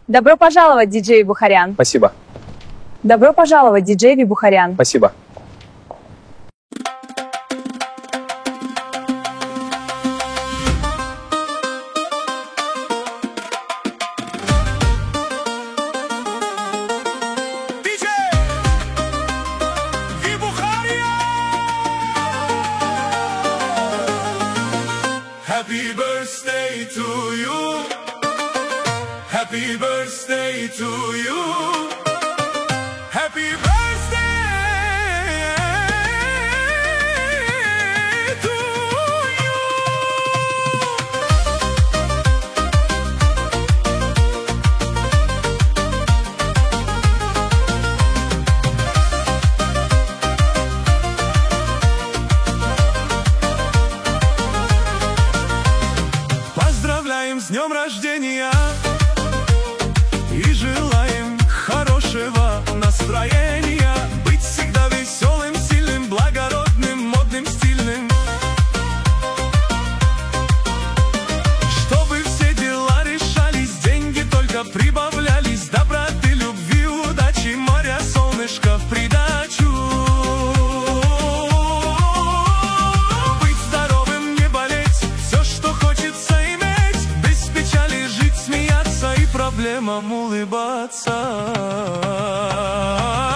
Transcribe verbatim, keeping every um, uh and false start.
Добро пожаловать, диджей Бухарян. Спасибо. Добро пожаловать, диджей Вибухарян. Спасибо. Happy birthday to you. Happy birthday to you. Happy birthday to you. Поздравляем с днем рождения и желаем хорошего настроения, быть всегда веселым, сильным, благородным, модным, стильным, чтобы все дела решались, деньги только прибавлялись, доброты, любви, удачи, моря, солнышко в придачу. Быть здоровым, не болеть, все, что хочется иметь, без печали жить, смеяться и проблемам улыбаться.